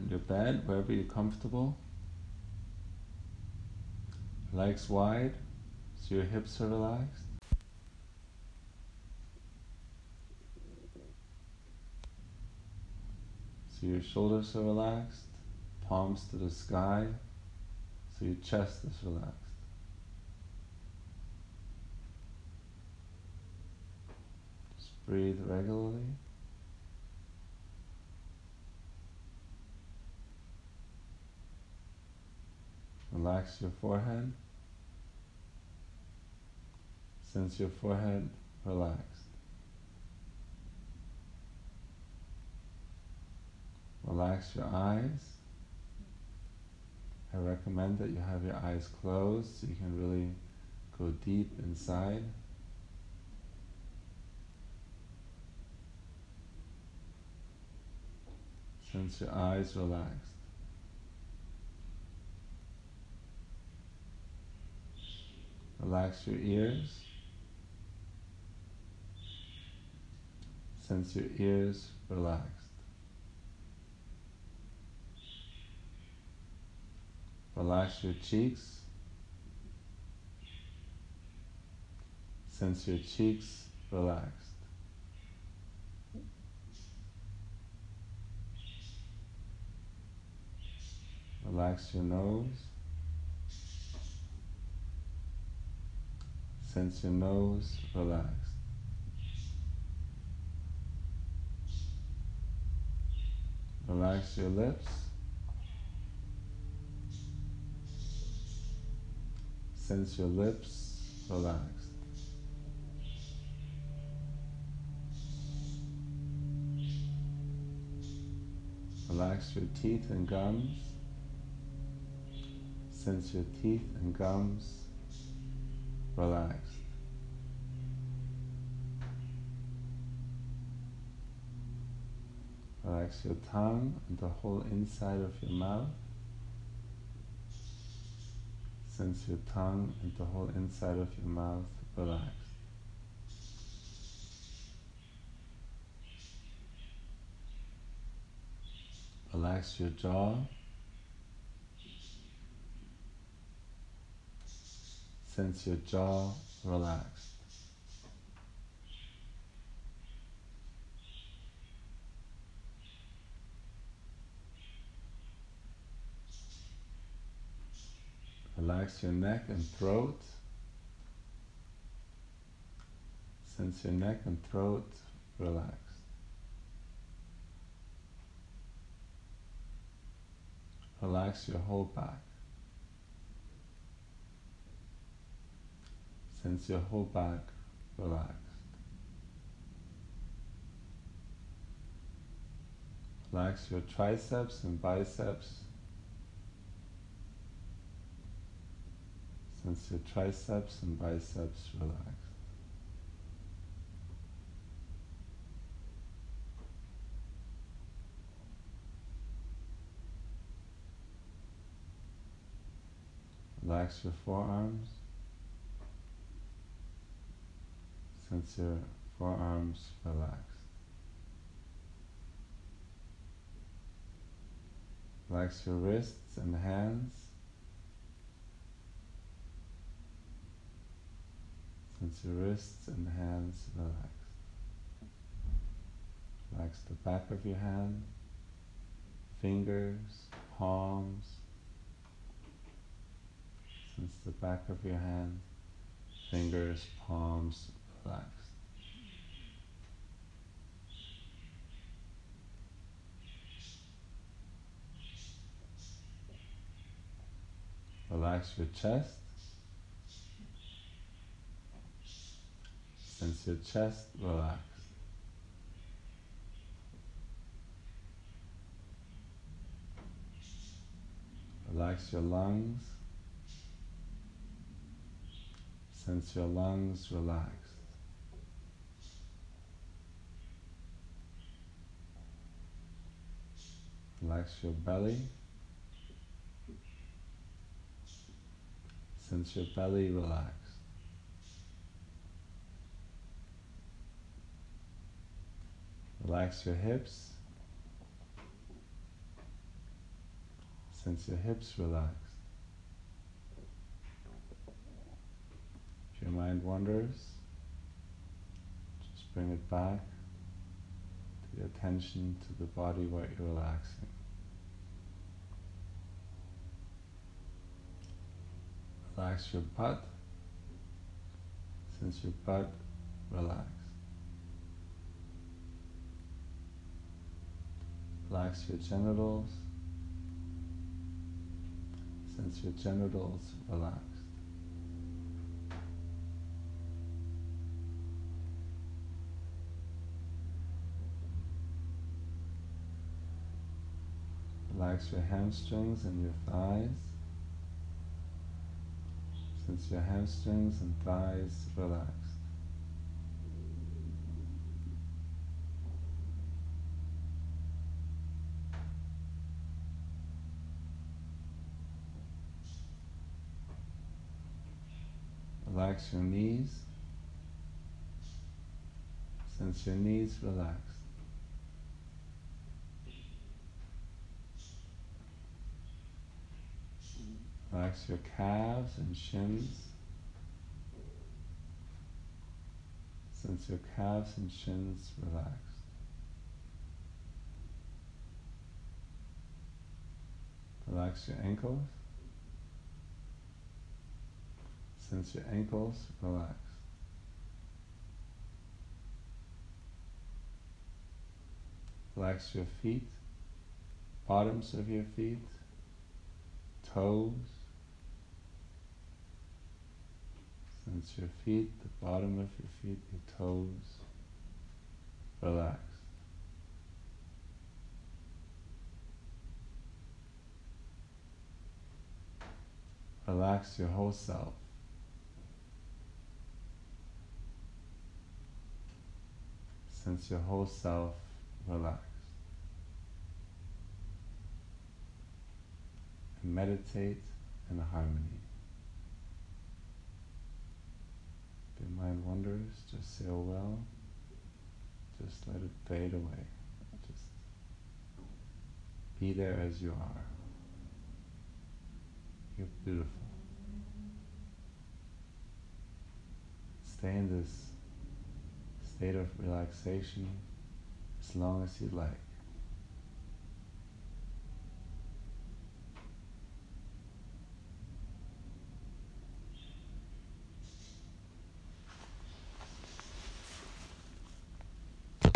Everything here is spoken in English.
your bed, wherever you're comfortable. Legs wide, so your hips are relaxed. So your shoulders are relaxed, palms to the sky, so your chest is relaxed. Just breathe regularly. Relax your forehead. Sense your forehead relaxed. Relax your eyes. I recommend that you have your eyes closed so you can really go deep inside. Sense your eyes relaxed. Relax your ears. Sense your ears relaxed. Relax your cheeks. Sense your cheeks relaxed. Relax your nose. Sense your nose relaxed. Relax your lips. Sense your lips relaxed. Relax your teeth and gums. Sense your teeth and gums relaxed. Relax your tongue and the whole inside of your mouth. Sense your tongue and the whole inside of your mouth relaxed. Relax your jaw. Sense your jaw relaxed. Relax your neck and throat. Sense your neck and throat relaxed. Relax your whole back. Sense your whole back relaxed. Relax your triceps and biceps. Sense your triceps and biceps relaxed. Relax your forearms. Sense your forearms relaxed. Relax your wrists and hands. Sense your wrists and hands relaxed. Relax the back of your hand, fingers, palms. Sense the back of your hand, fingers, palms relaxed. Relax your chest. Sense your chest relaxed. Relax your lungs. Sense your lungs relaxed. Relax your belly. Sense your belly relaxed. Relax your hips. sense your hips relaxed. If your mind wanders, just bring it back to the attention to the body, what you're relaxing. Relax your butt, sense your butt relax. Relax your genitals, sense your genitals relaxed. Relax your hamstrings and your thighs. Sense your hamstrings and thighs relaxed. Relax your knees. Sense your knees relaxed. Relax your calves and shins. Sense your calves and shins relaxed. Relax your ankles. Sense your ankles relaxed. Relax your feet, bottoms of your feet, toes. Sense your feet, the bottom of your feet, your toes relaxed. Relax your whole self. Sense your whole self relaxed. And meditate in harmony. If your mind wanders, just say, oh well, just let it fade away. Just be there as you are. You're beautiful. Stay in this state of relaxation as long as you like.